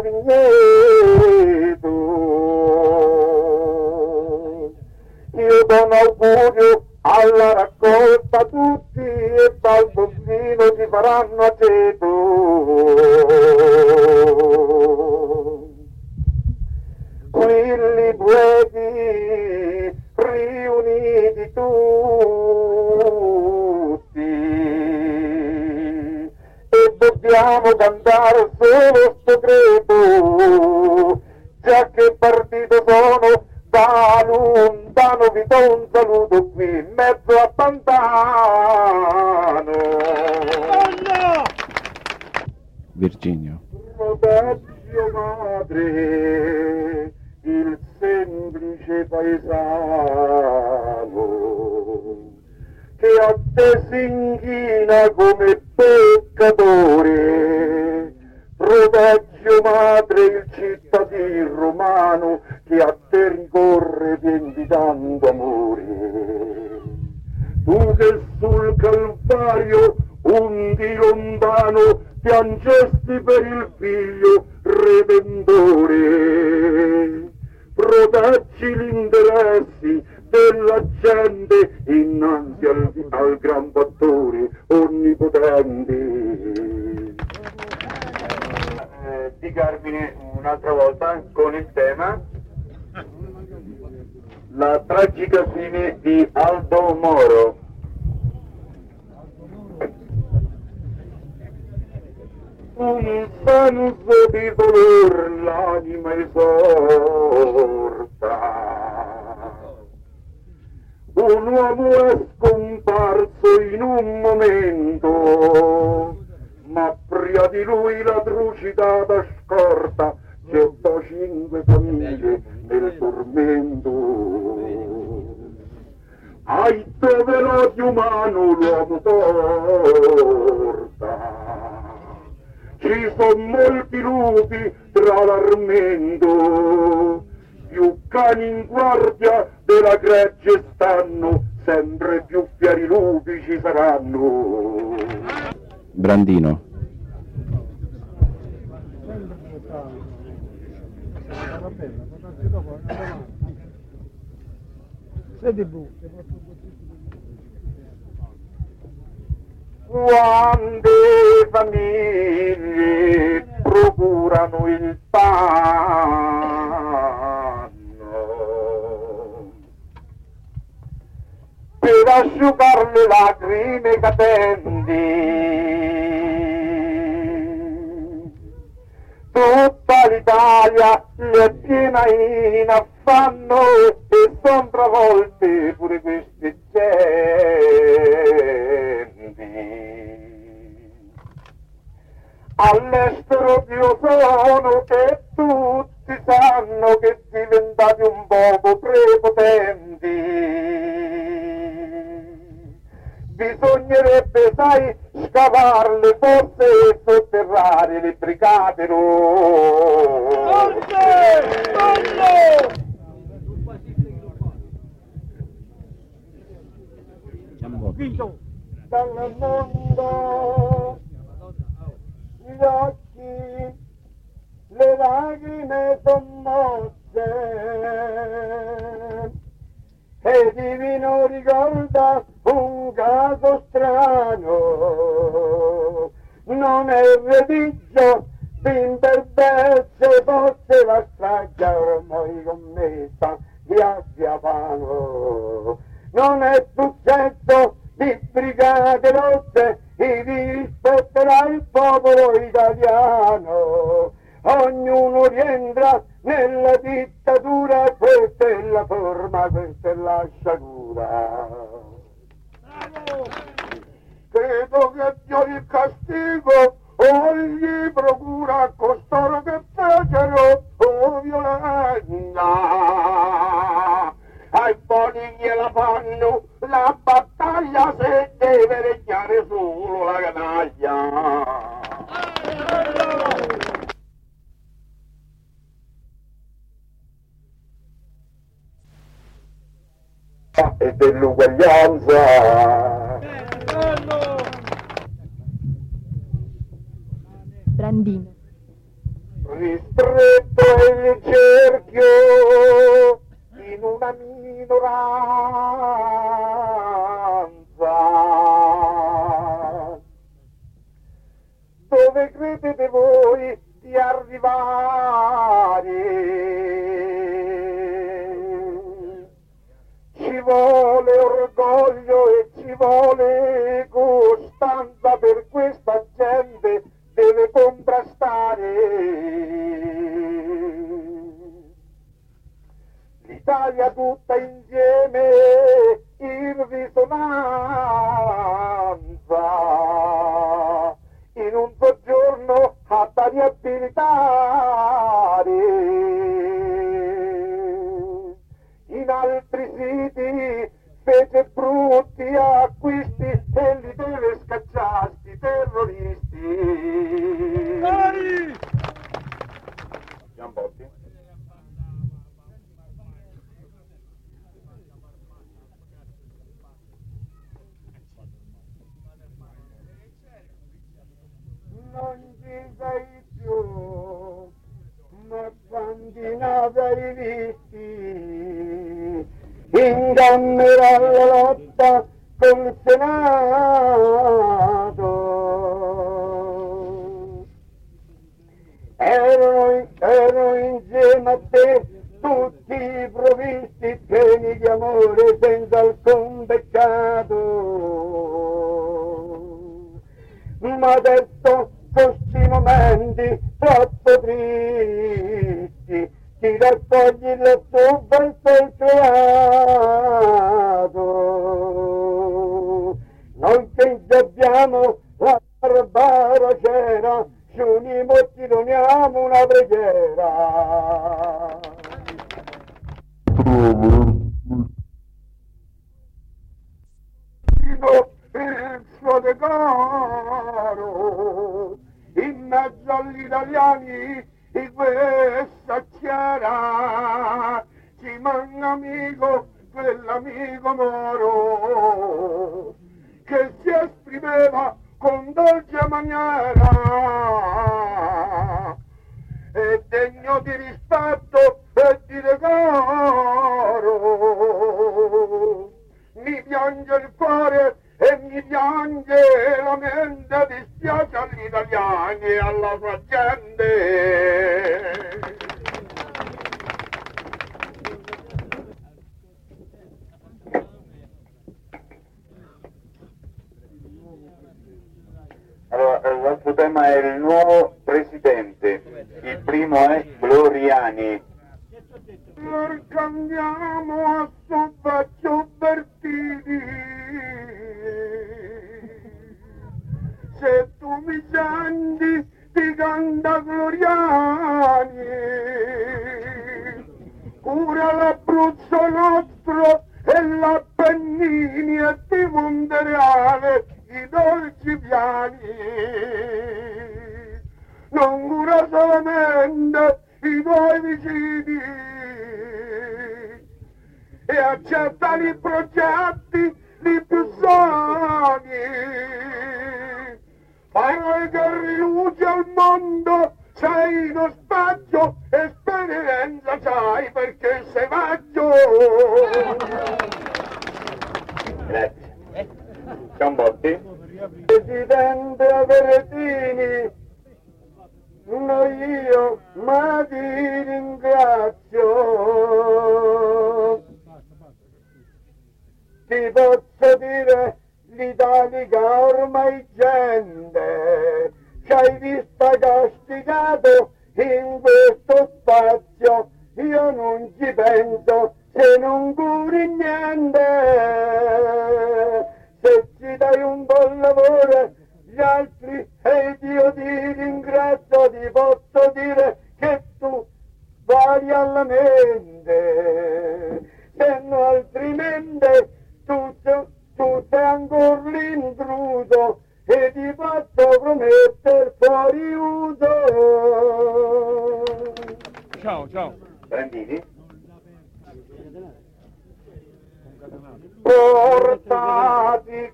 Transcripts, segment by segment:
vigneto. Io do un augurio alla raccolta tutti e dal bambino si faranno aceto. Quelli dueti riuniti tutti e dobbiamo cantare solo sto credo, già che partito sono da lontano, vi do un saluto qui in mezzo a Pantano. Virginio. Proteggio madre, il semplice paesano, che a te si inchina come peccatore. Proteggio madre, il cittadino romano, che a te ricorre vendicando amore. Tu che sul Calvario undi lontano piangesti per il figlio redentore. Proteggi gli interessi della gente innanzi al gran fattore onnipotente. Di Carmine un'altra volta con il tema La tragica fine di Aldo Moro. Un senso di dolor l'anima esorta. Un uomo è scomparso in un momento, ma prima di lui la trucidata scorta gettò 5 famiglie nel tormento. Ai dove l'odio umano l'uomo porta, ci son molti lupi tra l'armento, più cani in guardia della gregge stanno, sempre più fieri lupi ci saranno. Brandino. Quante famiglie procurano il panno per asciugare le lacrime cadenti. Tutta l'Italia è piena in affanno e son travolte pure queste genti. All'estero più sono e tutti sanno che diventate un poco prepotenti. Bisognerebbe, sai, scavare le fosse e sotterrare le brigate rosse. Dal mondo gli occhi, le lacrime sommosse, e divino ricorda un caso strano. Non è redigio d'intervesse, fosse la strage ormai commessa di Aviapano. Non è successo di brigate rosse, ivi rispetterà il popolo italiano. Ognuno rientra nella dittatura, questa è la forma, questa è la sciagura. Credo che Dio il castigo o gli procura a costoro che fecero violenza. Ai buoni gliela fanno la battaglia se deve regnare solo la canaglia. E dell'uguaglianza. Brandino. ristretto è il cerchio in una minoranza. Dove credete voi di arrivare? Ci vuole orgoglio e ci vuole costanza, per questa gente deve contrastare. L'Italia tutta insieme in risonanza, in un soggiorno a riabilitare. In altri siti fece brutti acquisti e li deve scacciare sti terroristi. Giambotti. Non ci sei più, ma quanti ne avrai visti in camera alla lotta col Senato? Erano insieme a te tutti provvisti, pieni di amore senza alcun peccato. Ma adesso questi momenti troppo tristi ti raccogli il tuo verso creato. Noi che abbiamo la barbara cera, ci uniamo e ti doniamo una preghiera. Il suo decoro in mezzo agli italiani di questa schiera ci manca amico, quell'amico Moro che si esprimeva con dolce maniera e degno di rispetto e di decoro. Mi piange il cuore e mi piange la mente, dispiace agli italiani e alla sua gente. Allora, il nostro tema è il nuovo presidente. Il primo è Gloriani. Andiamo a Bertini, se tu mi senti ti canta Gloriani, cura l'Abruzzo nostro e l'Appennini e di Montereale i dolci piani, non cura solamente i tuoi vicini e accetta i progetti di più sani. Fai che riluce al mondo, sei uno spazio, esperienza c'hai perché sei maggio. Grazie. Giambotti. Presidente Avertini, non io, ma ti ringrazio. Ti posso dire, l'Italia ormai gente, ci hai visto castigato in questo spazio, io non ci penso se non curi niente. Se ci dai un buon lavoro, gli altri ed io ti ringrazio, ti posso dire che tu vai alla mente, se no altrimenti tu sei ancora l'intruso e ti faccio promettere fuori uso. Ciao. Brandini? Portati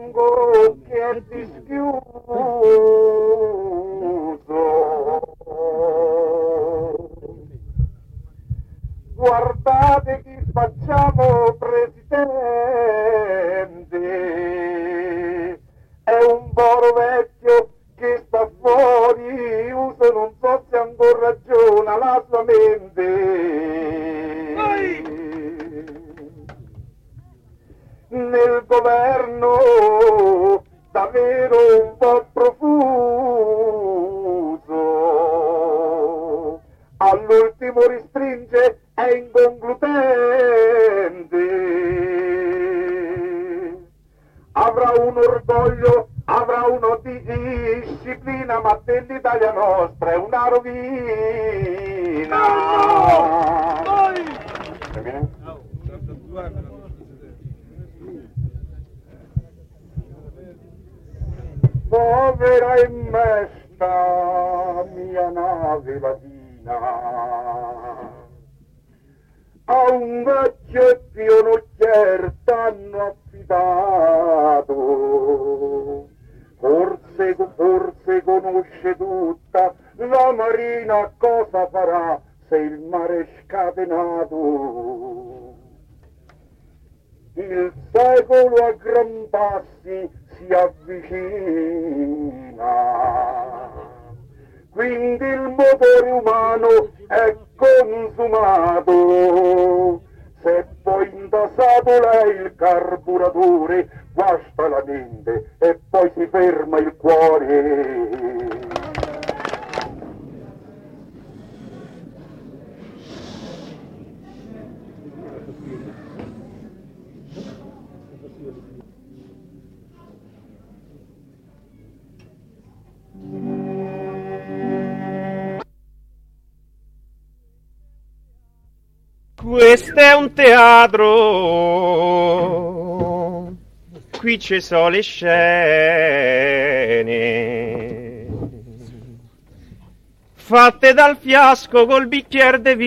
cottolengo che è dischiuso l'ultimo ristringe è inconcludente. Avrà un orgoglio, avrà una disciplina, ma dell'Italia nostra è una rovina. Povera e mesta mia nave latina, a un vecchio e pionocchier t'hanno affidato, forse conosce tutta la marina cosa farà se il mare è scatenato. Il secolo a gran passi si avvicina, quindi il motore umano è consumato. Se poi intasato lei il carburatore, guasta la mente e poi si ferma il cuore. Questo è un teatro, qui ci sono le scene, fatte dal fiasco col bicchiere de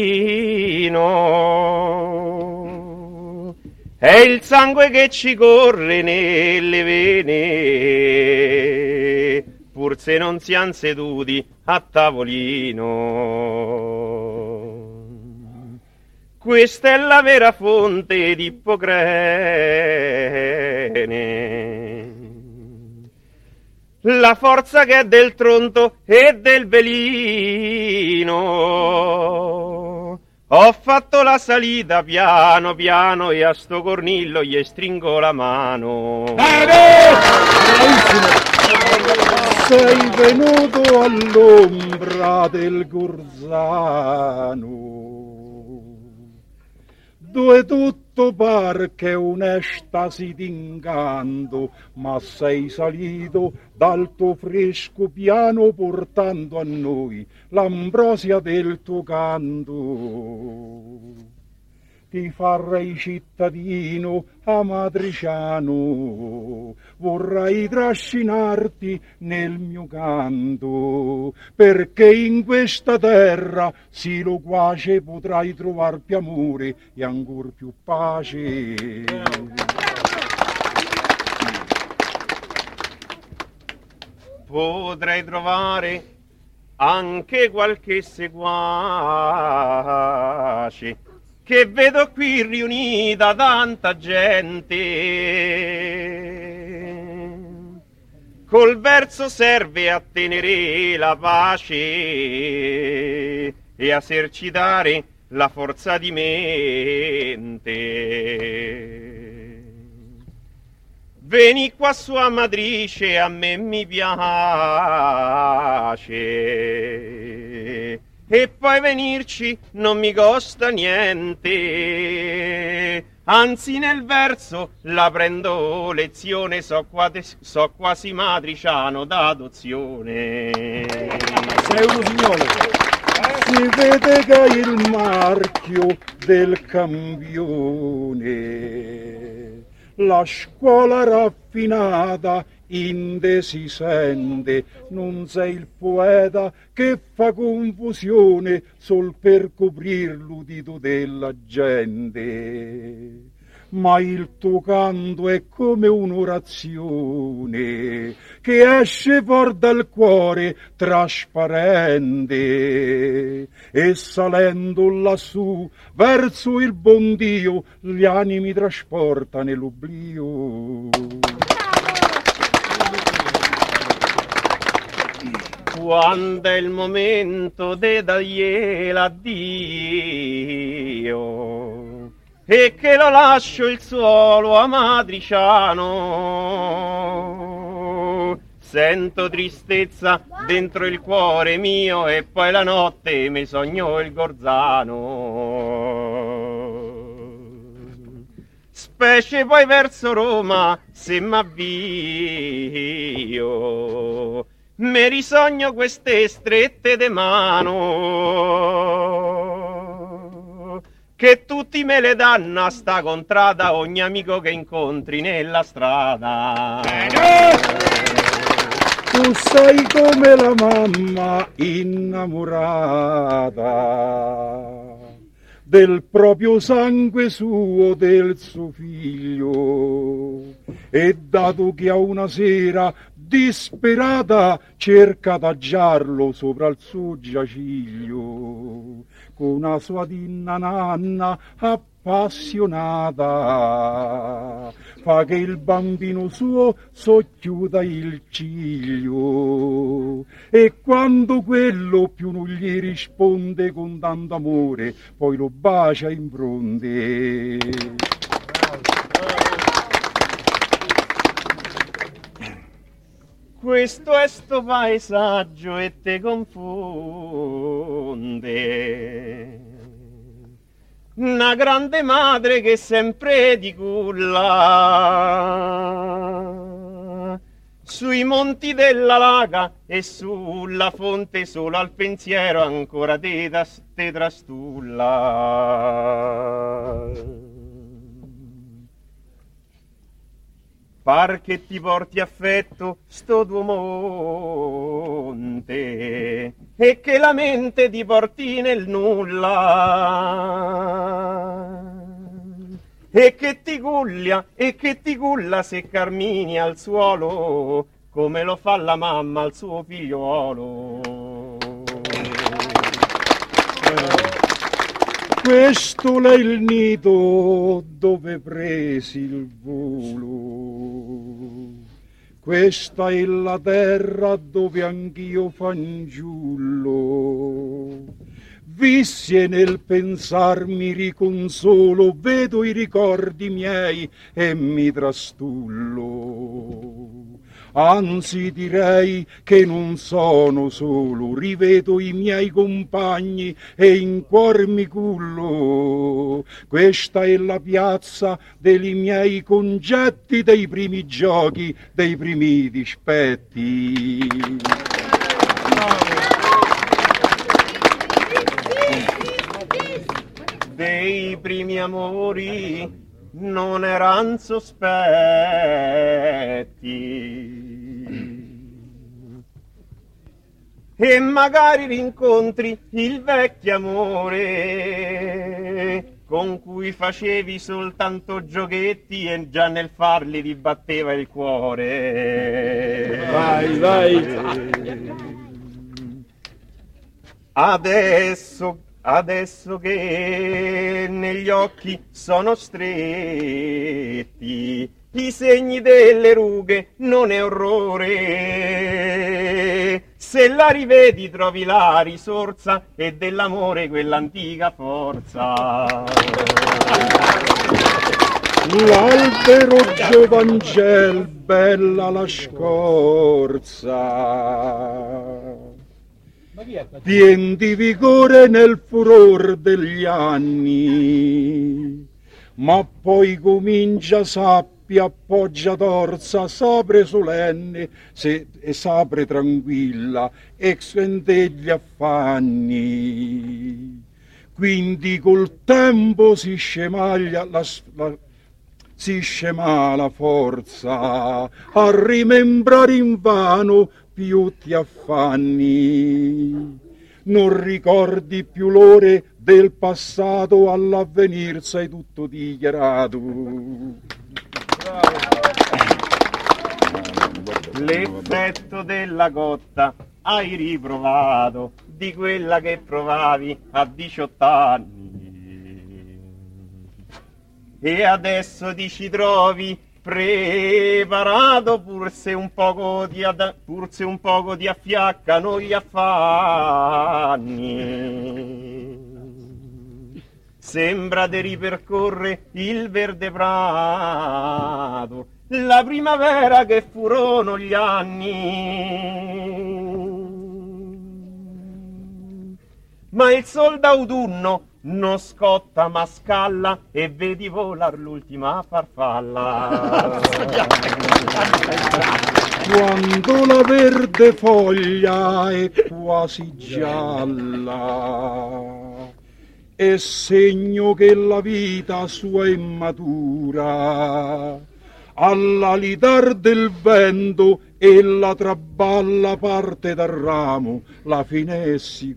vino, è il sangue che ci corre nelle vene, pur se non siamo seduti a tavolino. Questa è la vera fonte di Ippocrene, la forza che è del tronto e del velino. Ho fatto la salita piano piano e a sto cornillo gli stringo la mano. Sei venuto all'ombra del Gurzano, dove tutto par che un'estasi d'inganto, ma sei salito dal tuo fresco piano portando a noi l'ambrosia del tuo canto. Ti farei cittadino amatriciano, vorrei trascinarti nel mio canto, perché in questa terra sì loquace potrai trovar più amore e ancor più pace. Potrei trovare anche qualche seguace, che vedo qui riunita tanta gente. Col verso serve a tenere la pace e a esercitare la forza di mente. Veni qua sua matrice, a me mi piace, e poi venirci non mi costa niente, anzi nel verso la prendo lezione, so quasi matriciano d'adozione. Sei uno signore, si vede che hai il marchio del campione, la scuola raffinata inde si sente, non sei il poeta che fa confusione sol per coprir l'udito della gente, ma il tuo canto è come un'orazione che esce fuor dal cuore trasparente, e salendo lassù verso il buon Dio gli animi trasporta nell'oblio. Quando è il momento de dargli l'addio e che lo lascio il suolo amatriciano, Sento tristezza dentro il cuore mio e poi la notte mi sogno il Gorzano. Specie poi verso Roma se m'avvio, mi risogno queste strette de mano, che tutti me le danno a sta contrada ogni amico che incontri nella strada. Tu sei come la mamma innamorata del proprio sangue suo, del suo figlio, e dato che a una sera disperata cerca d'aggiarlo sopra il suo giaciglio, con una sua dinna nanna appassionata, fa che il bambino suo socchiuda il ciglio, e quando quello più non gli risponde con tanto amore, poi lo bacia in fronte. Questo è sto paesaggio e te confonde. Una grande madre che sempre di culla sui monti della Laga e sulla fonte, solo al pensiero ancora te trastulla. Par che ti porti affetto sto tuo monte e che la mente ti porti nel nulla, e che ti culla se carmini al suolo come lo fa la mamma al suo figliolo. Questo è il nido dove presi il volo, questa è la terra dove anch'io fanciullo vissi, e nel pensar mi riconsolo, vedo i ricordi miei e mi trastullo. Anzi direi che non sono solo, rivedo i miei compagni e in cuor mi cullo. Questa è la piazza dei miei congetti, dei primi giochi, dei primi dispetti. Dei primi amori non eran sospetti, e magari rincontri il vecchio amore con cui facevi soltanto giochetti e già nel farli ti batteva il cuore. Vai, vai. Adesso che negli occhi sono stretti i segni delle rughe, non è orrore, se la rivedi trovi la risorsa e dell'amore quell'antica forza. L'albero giovancel, bella la scorza, pien di vigore nel furor degli anni, ma poi comincia sappia, appoggia torsa, sapre solenne e sapre tranquilla, e sventaglia affanni. Quindi col tempo si scemaglia si scema la forza a rimembrare invano più ti affanni. Non ricordi più l'ore del passato, all'avvenir sei tutto dichiarato. L'effetto della cotta hai riprovato, di quella che provavi a 18 anni, e adesso ti ci trovi preparato, pur se un poco ti affiaccano gli affanni. Sembra di ripercorre il verde prato la primavera che furono gli anni. Ma il sol d'autunno non scotta ma scalla e vedi volar l'ultima farfalla. Quando la verde foglia è quasi gialla, è segno che la vita sua è matura. All'alitar del vento ella traballa parte dal ramo, la fine è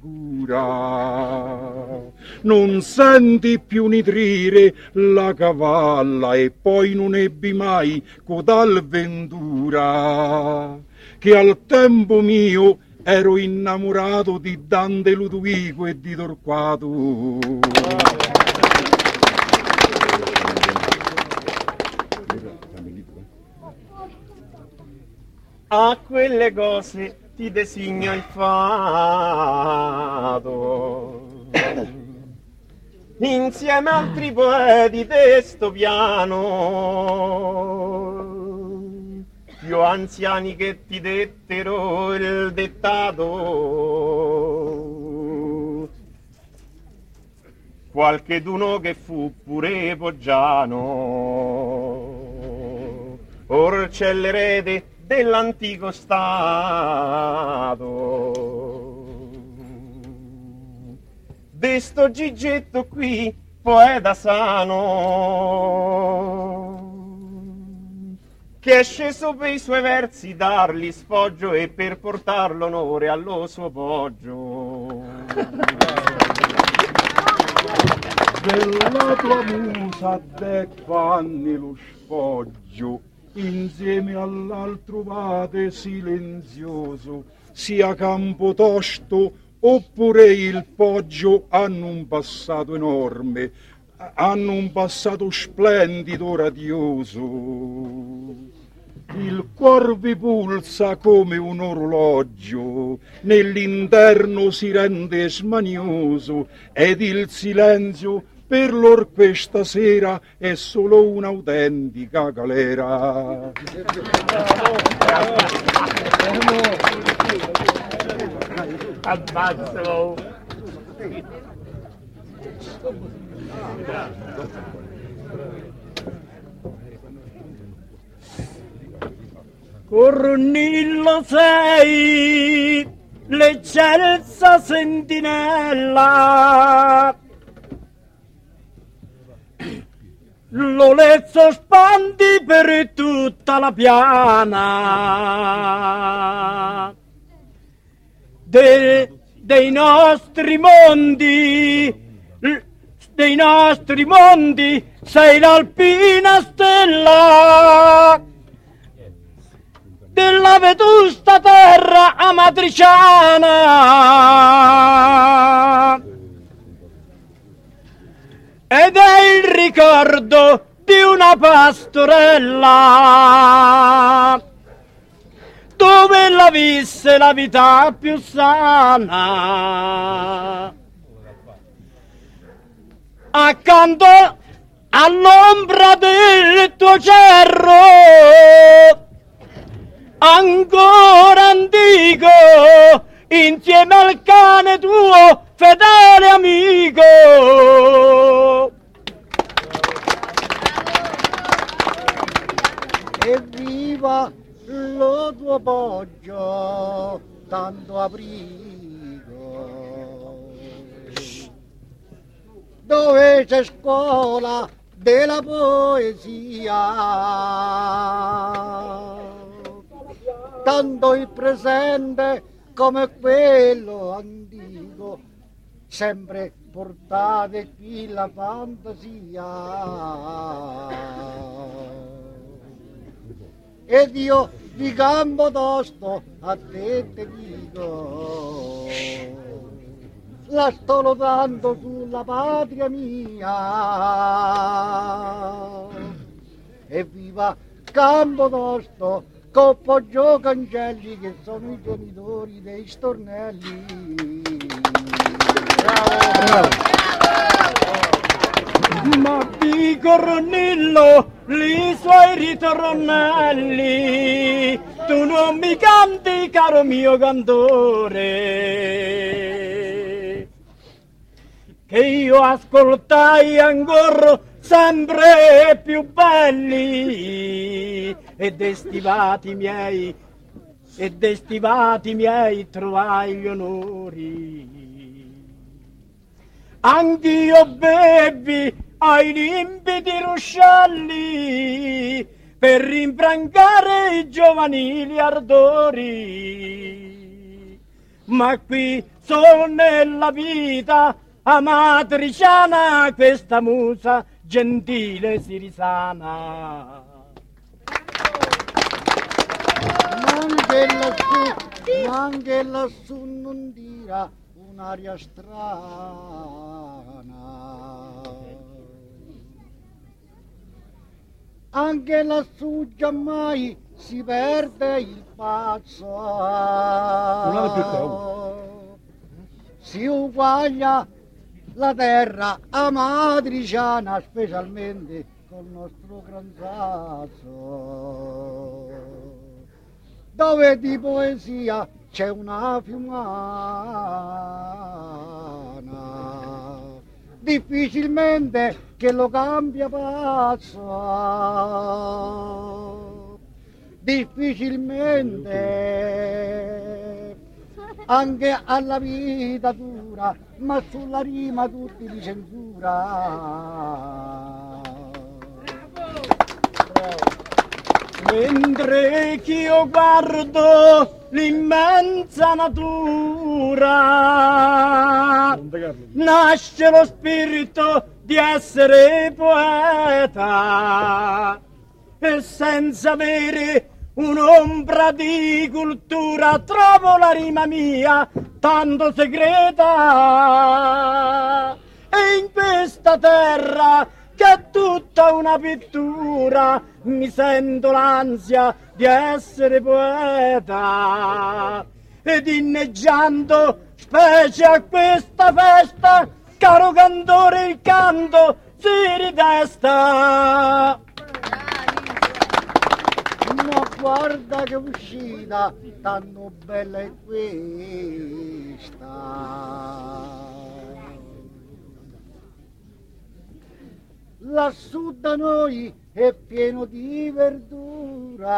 sicura. Non senti più nitrire la cavalla e poi non ebbi mai codal ventura, che al tempo mio ero innamorato di Dante Ludovico e di Torquato. A quelle cose ti designa il fato, insieme a altri poeti testo piano, più anziani che ti dettero il dettato, qualcheduno che fu pure poggiano, or c'è l'erede dell'antico Stato. De sto Gigetto qui, poeta sano, che è sceso per i suoi versi dargli sfoggio e per portar l'onore allo suo poggio. Della tua musa d'ecco anni lo sfoggio, insieme all'altro vade silenzioso, sia campo tosto oppure il poggio, hanno un passato enorme, hanno un passato splendido, radioso. Il cuor vi pulsa come un orologio, nell'interno si rende smanioso, ed il silenzio per lor questa sera è solo un'autentica galera. Ammazzalo! Cornillo sei, l'eccelsa sentinella, l'olezzo spandi per tutta la piana dei nostri mondi, sei l'alpina stella della vetusta terra amatriciana, ed è il ricordo di una pastorella dove la visse la vita più sana, accanto all'ombra del tuo cerro ancora antico, insieme al cane tuo fedele amico. Evviva lo tuo poggio, tanto abrigo, dove c'è scuola della poesia, tanto il presente come quello antico, sempre portate qui la fantasia. Ed io di Campotosto a te dico, la sto lodando sulla patria mia. Evviva Campotosto, con Poggio Cancelli, che sono i genitori dei stornelli. Ma di Cornillo, i suoi ritornelli, tu non mi canti, caro mio cantore, che io ascoltai ancora sempre più belli, e destivati miei trovai gli onori. Anch'io bevi ai limpidi ruscelli per rinfrancare i giovanili ardori. Ma qui solo nella vita amatriciana questa musa gentile si risana. Ma anche lassù non dirà un'aria strana. Anche lassù giammai si perde il pazzo. Si uguaglia la terra amatriciana, specialmente col nostro gran Sasso, dove di poesia c'è una fiumana, difficilmente che lo cambia pazzo, difficilmente anche alla vita dura, ma sulla rima tutti li censura. Mentre che io guardo l'immensa natura, nasce lo spirito di essere poeta, e senza avere un'ombra di cultura trovo la rima mia tanto segreta, e in questa terra che è tutta una pittura mi sento l'ansia di essere poeta, ed inneggiando specie a questa festa, caro cantore, il canto si ritesta. Ma guarda che uscita tanto bella è questa. Lassù da noi è pieno di verdura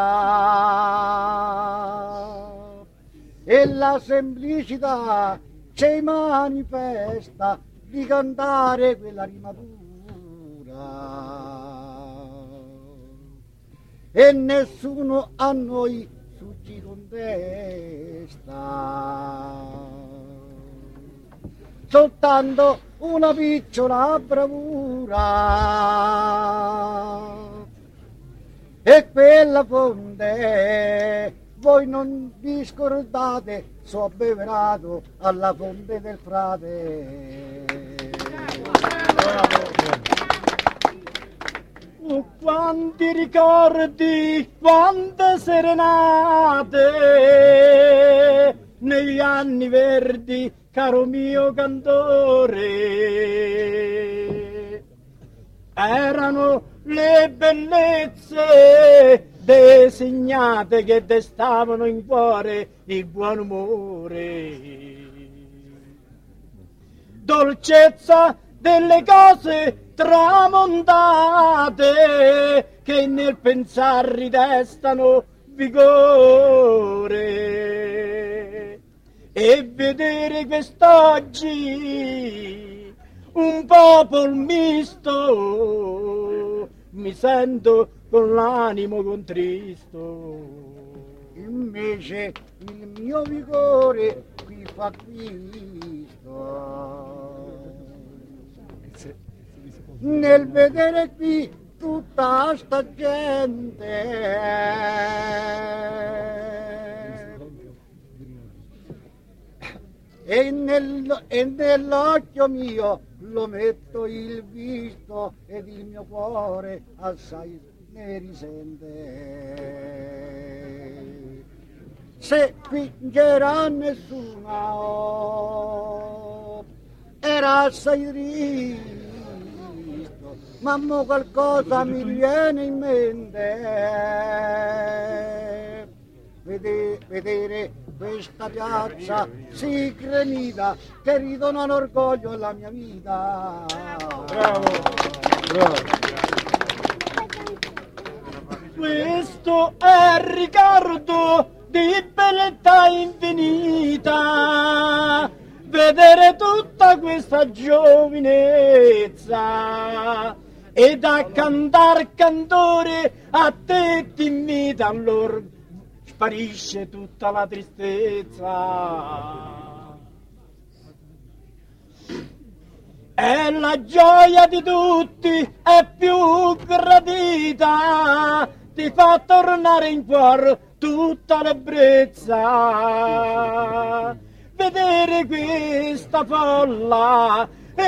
e la semplicità ci manifesta di cantare quella rimatura. E nessuno a noi ci contesta, soltanto una picciola bravura, e quella fonte voi non vi scordate, so abbeverato alla fonte del frate. Oh, quanti ricordi, quante serenate negli anni verdi, caro mio cantore. Erano le bellezze designate che destavano in cuore il buon umore. Dolcezza delle cose tramontate che nel pensar ridestano vigore, e vedere quest'oggi un popolo misto mi sento con l'animo contristo. Invece il mio vigore qui fa Cristo nel vedere qui tutta sta gente, e nell'occhio mio lo metto il visto, ed il mio cuore assai ne risente. Se qui c'era nessuno era assai triste, ma mo qualcosa mi viene in mente. Vedere questa piazza si gremita che ridono l'orgoglio alla mia vita. Bravo, bravo. Questo è ricordo di bellezza infinita, vedere tutta questa giovinezza ed a cantar cantore a te ti invita, allora sparisce tutta la tristezza. E la gioia di tutti è più gradita, ti fa tornare in cuore tutta l'ebbrezza. Vedere questa folla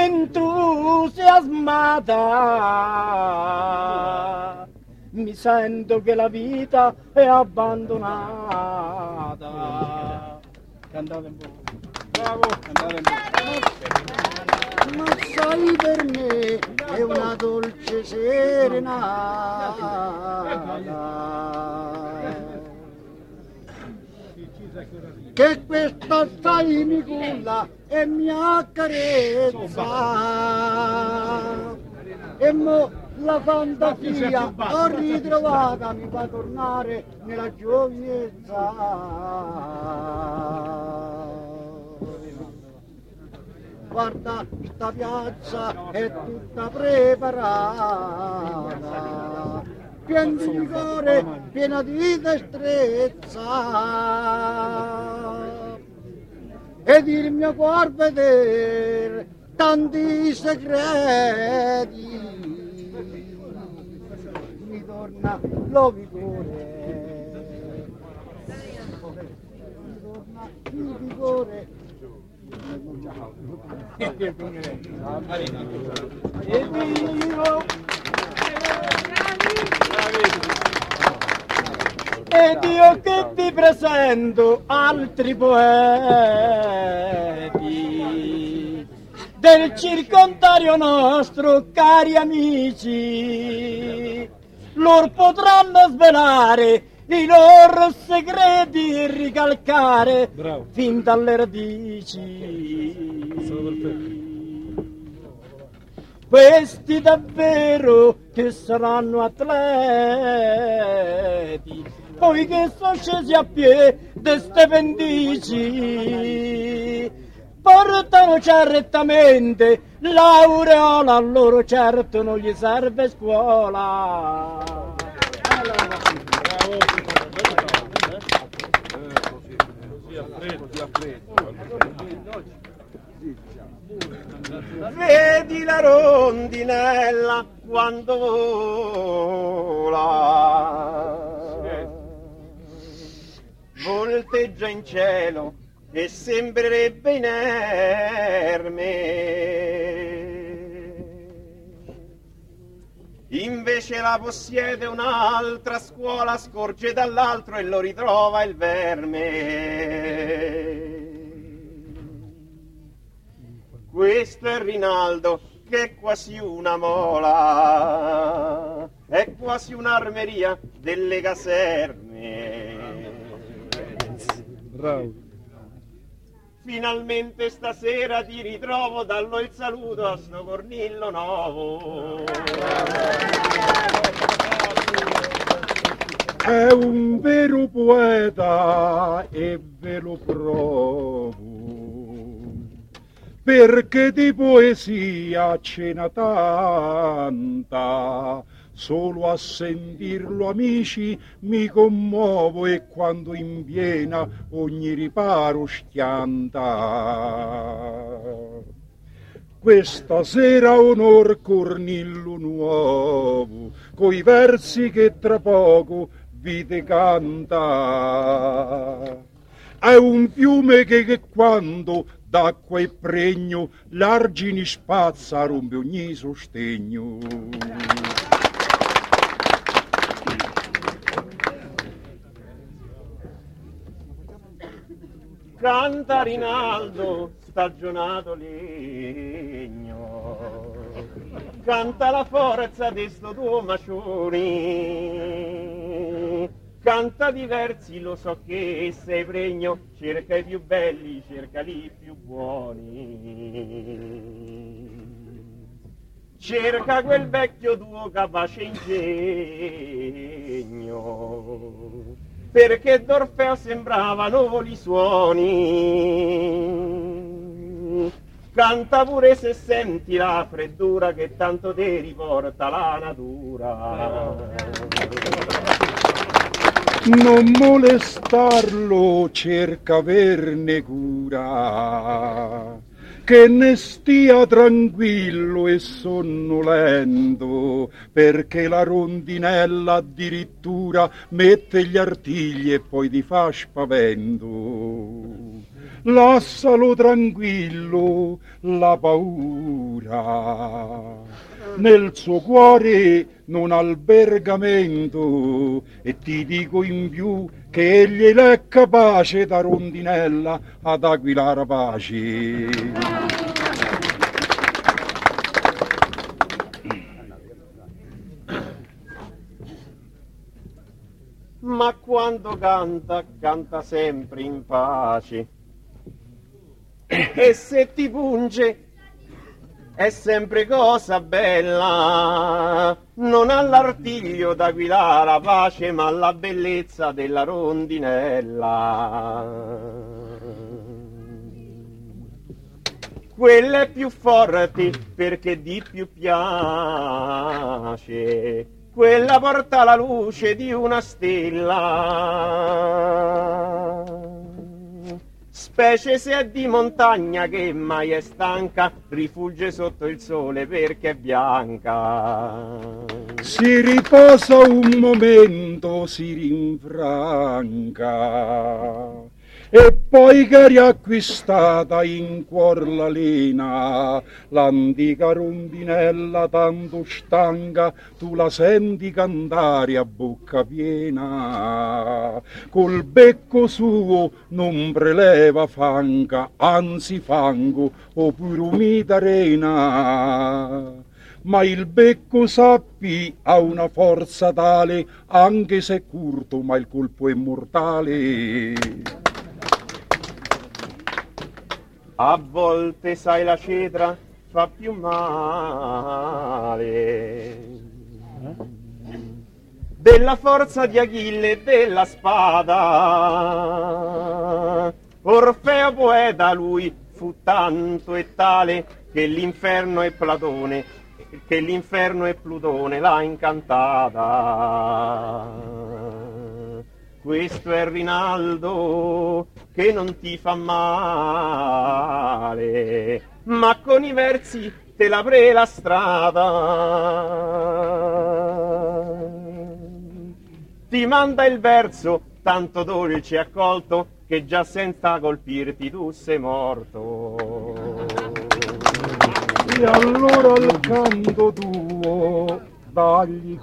entusiasmata, mi sento che la vita è abbandonata. Cantate un po'. Bravo, cantate un po'. Ma sai, per me è una dolce serenata che questa sai mi culla e mi accarezza, e mo la fantasia ho ritrovata, mi fa tornare nella giovinezza. Guarda, sta piazza è tutta preparata, piena di vigore, piena di destrezza, ed il mio cuore vedere tanti segreti, mi torna lo vigore, mi torna il vigore. Ed io che vi presento altri poeti del circondario nostro, cari amici, loro potranno svelare i loro segreti e ricalcare fin dalle radici. Questi davvero che saranno atleti, poi che sono scesi a piedi de ste pendici, portano certamente l'aureola, a loro certo non gli serve scuola. Vedi la rondinella quando vola, volteggia in cielo e sembrerebbe inerme, invece la possiede un'altra scuola, scorge dall'altro e lo ritrova il verme. Questo è Rinaldo, che è quasi una mola, è quasi un'armeria delle caserme. Bravo. Finalmente stasera ti ritrovo, dallo il saluto a sto cornillo nuovo. È un vero poeta e ve lo provo, perché di poesia ce n'ha tanta, solo a sentirlo amici mi commuovo e quando in piena ogni riparo schianta. Questa sera onor cornillo nuovo, coi versi che tra poco vi decanta. È un fiume che quando d'acqua e pregno l'argini spazza, rompe ogni sostegno. Canta Rinaldo, stagionato legno. canta la forza di sto tuo macione, canta diversi, lo so che sei pregno, cerca i più belli, cerca i più buoni. Cerca quel vecchio tuo capace ingegno, perché d'Orfeo sembravano li suoni. Canta pure se senti la freddura che tanto ti riporta la natura. Non molestarlo, cerca averne cura, che ne stia tranquillo e sonnolento, perché la rondinella addirittura mette gli artigli e poi ti fa spavento. Lassalo tranquillo la paura, nel suo cuore non albergamento, e ti dico in più che egli è capace da rondinella ad aquila rapace. Ma quando canta, canta sempre in pace, e se ti punge è sempre cosa bella, non all'artiglio d'aquila rapace, ma alla bellezza della rondinella. Quella è più forte perché di più piace, quella porta la luce di una stella. Specie se è di montagna che mai è stanca, rifugge sotto il sole perché è bianca. Si riposa un momento, si rinfranca, e poi che riacquistata in cuor la lena, l'antica rondinella tanto stanca, tu la senti cantare a bocca piena, col becco suo non preleva fanca, anzi fango oppure umida arena. Ma il becco sappi ha una forza tale, anche se è curto, ma il colpo è mortale. A volte, sai, la cetra fa più male della forza di Achille e della spada. Orfeo poeta lui fu tanto e tale che l'inferno e Platone, che l'inferno e Plutone l'ha incantata. Questo è Rinaldo che non ti fa male, ma con i versi te l'apre la strada. Ti manda il verso tanto dolce e accolto che già senza colpirti tu sei morto. E allora al canto tuo dagli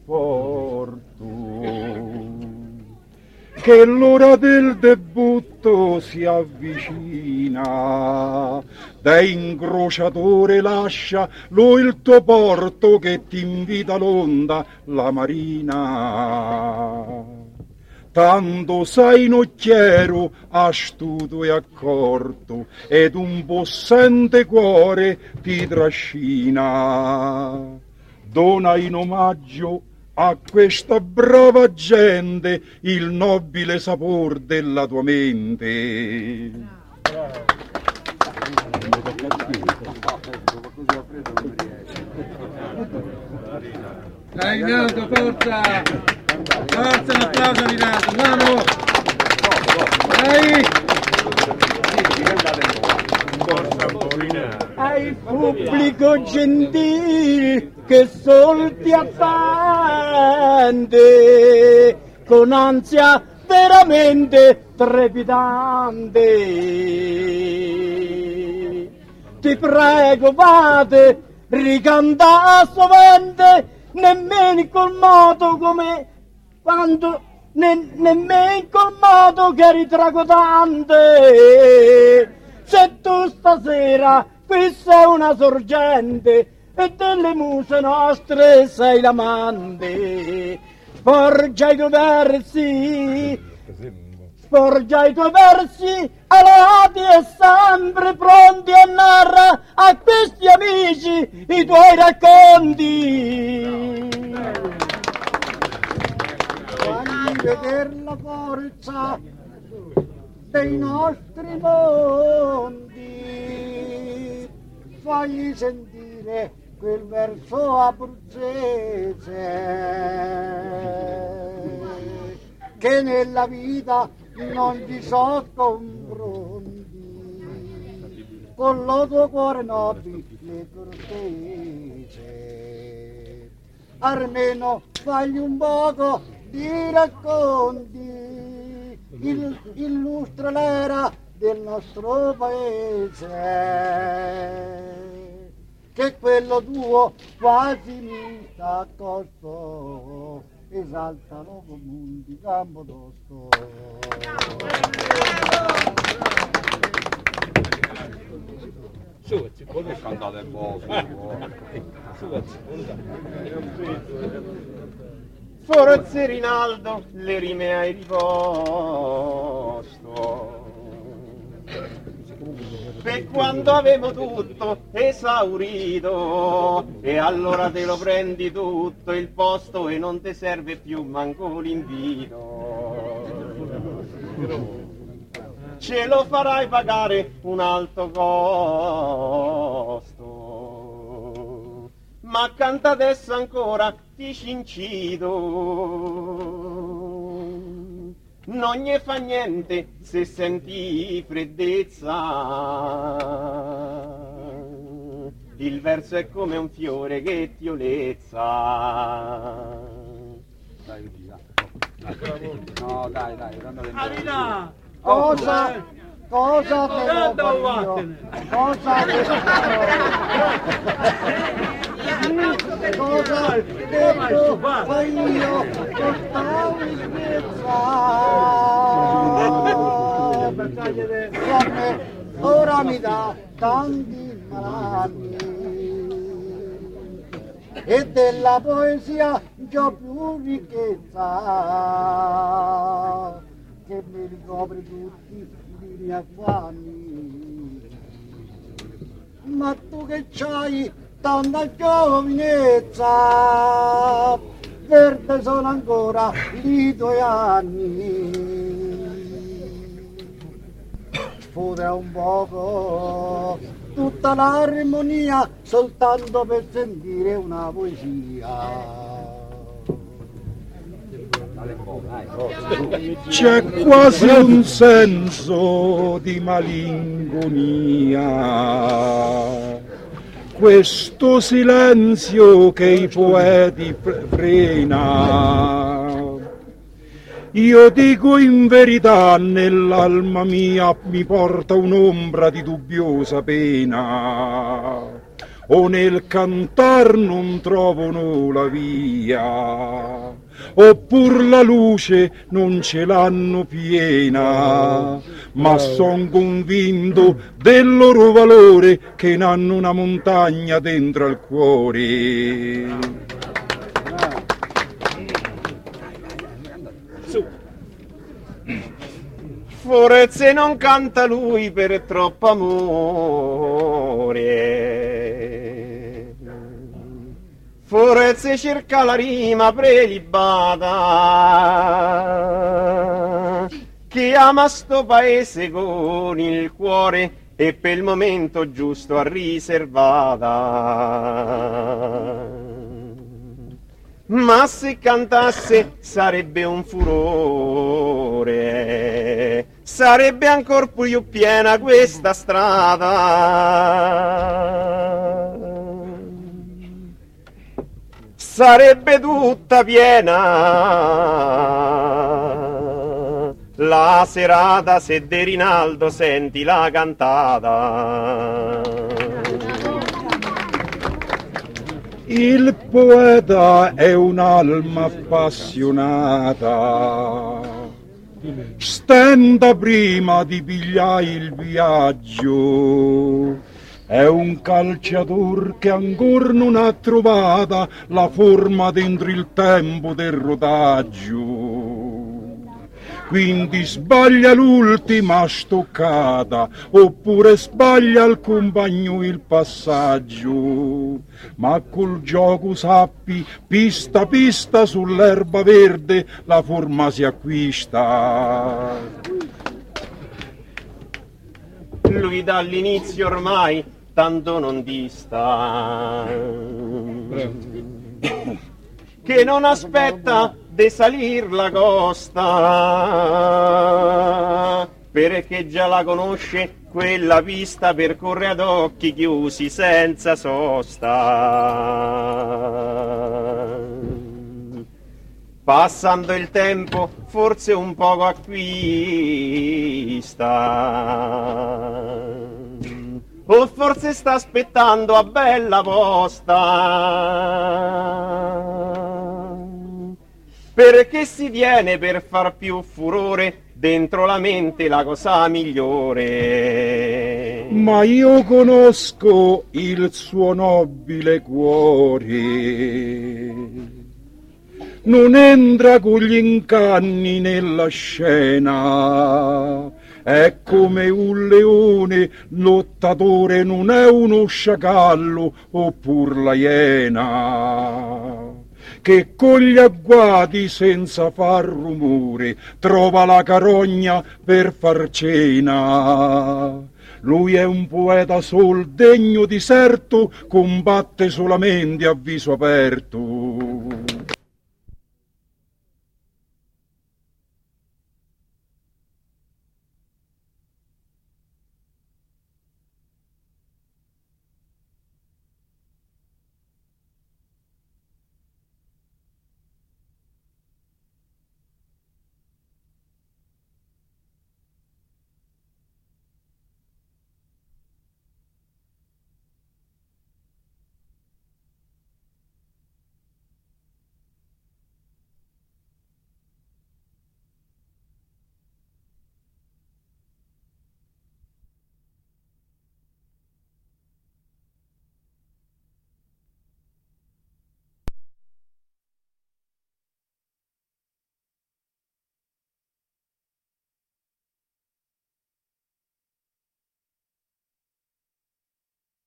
conforto, che l'ora del debutto si avvicina, da incrociatore lascia lo il tuo porto che ti invita l'onda, la marina. Tanto sei nocchiero, astuto e accorto, ed un possente cuore ti trascina. Dona in omaggio a questa brava gente il nobile sapor della tua mente. Dai Rinaldo, forza! Forza, un applauso a Rinaldo, andiamo! Dai! Ai pubblico gentile che sol ti attende con ansia veramente trepidante. Ti prego, vate, ricanta sovente, nemmeno col modo come quando nemmeno col modo che eri tragotante. Se tu stasera qui sei una sorgente, e delle muse nostre sei l'amante. Sporgia i tuoi versi, alati e sempre pronti a narrare a questi amici i tuoi racconti. Fagli vedere la forza dei nostri mondi, fagli sentire quel verso abruzzese che nella vita non ci sono confronti, con lo tuo cuore nobile e cortese. Almeno fagli un poco di racconti, illustra l'era del nostro paese, che quello tuo quasi mi sta accosto, esaltalo come un di campo tosto. Cantate Forse Rinaldo le rime hai riposto, per quando avevo tutto esaurito, e allora te lo prendi tutto il posto e non ti serve più manco l'invito. Ce lo farai pagare un alto costo, ma canta adesso ancora ti cincido. Non ne fa niente se senti freddezza, il verso è come un fiore che ti olezza. No, dai, Arina! Cosa te lo io? Cosa te lo fai io? Ora mi dà tanti malati e della poesia c'ho più ricchezza che mi ricopri tutti i miei affanni. Ma tu che c'hai tanta giovinezza, verde sono ancora i tuoi anni. Sfodera un poco tutta l'armonia soltanto per sentire una poesia. C'è quasi un senso di malinconia, questo silenzio che i poeti frena. Io dico in verità, nell'alma mia mi porta un'ombra di dubbiosa pena, o nel cantar non trovano la via, oppur la luce non ce l'hanno piena, ma son convinto del loro valore che n'hanno una montagna dentro al cuore. Forse non canta lui per troppo amore, forse cerca la rima prelibata, che ama sto paese con il cuore e per il momento giusto ha riservata. Ma se cantasse sarebbe un furore, sarebbe ancor più piena questa strada, sarebbe tutta piena la serata se De Rinaldo senti la cantata. Il poeta è un'alma appassionata, stenta prima di pigliare il viaggio, È un calciator che ancora non ha trovata la forma dentro il tempo del rodaggio. Quindi sbaglia l'ultima stoccata, oppure sbaglia il compagno il passaggio. Ma col gioco sappi, pista pista sull'erba verde, la forma si acquista. Lui dall'inizio ormai tanto non dista, che non aspetta de salir la costa, perché già la conosce quella pista, percorre ad occhi chiusi senza sosta. Passando il tempo forse un poco acquista, o forse sta aspettando a bella posta, perché si tiene per far più furore dentro la mente la cosa migliore. Ma io conosco il suo nobile cuore, non entra con gli inganni nella scena. È come un leone lottatore, non è uno sciacallo oppure la iena, che con gli agguati senza far rumore trova la carogna per far cena. Lui è un poeta sol degno di certo, combatte solamente a viso aperto.